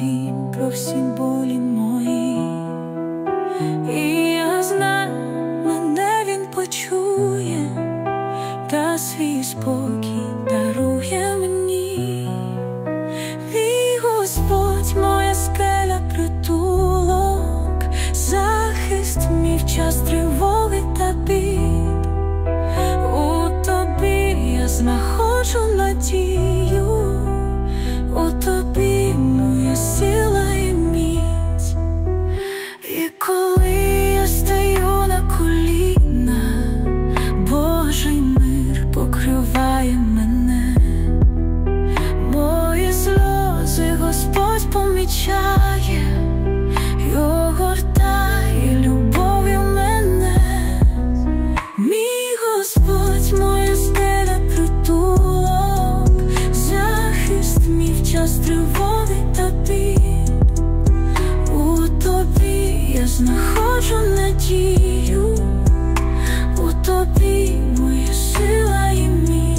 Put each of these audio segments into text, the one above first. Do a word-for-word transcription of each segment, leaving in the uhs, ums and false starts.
Він про всі болі мої, і я знаю, мене Він почує, та свій спокій дарує мені. Мій Господь, моя скеля, притулок, захист мій в час тривоги та бід. У Тобі я знаходжу надію, у Тобі моя сила і міць. І коли я стаю на коліна, Божий мир покриває мене. Мої сльози Господь помічає й огортає любов'ю мене. Мій Господь, моя скеля, притулок, захист мій в час тривоги та бід. У Тобі я знаходжу надію, у Тобі моя сила і міць.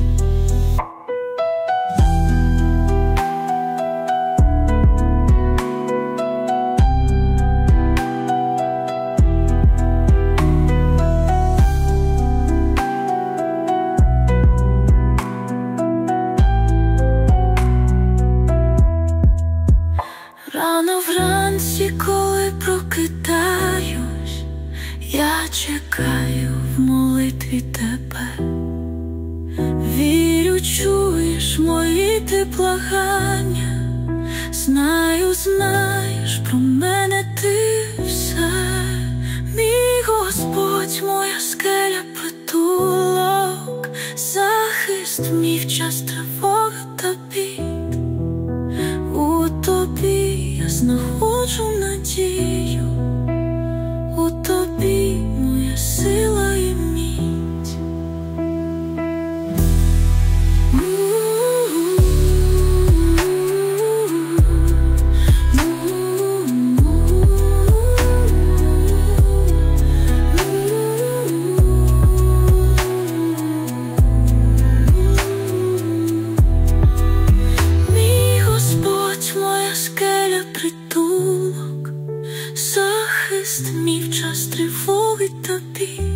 Рано вранці, коли прокидаюсь, я чекаю в молитві Тебе. Вірю, чуєш мої ти благання, знаю, знаєш про мене ти все. Мій Господь, моя скеля, притулок, захист мій в час тривоги та бід. У Тобі я знаходжу надію, у Тобі моя сила і міць. Мій Господь, моя скеля, притулок, захист мій в час тривоги та бід.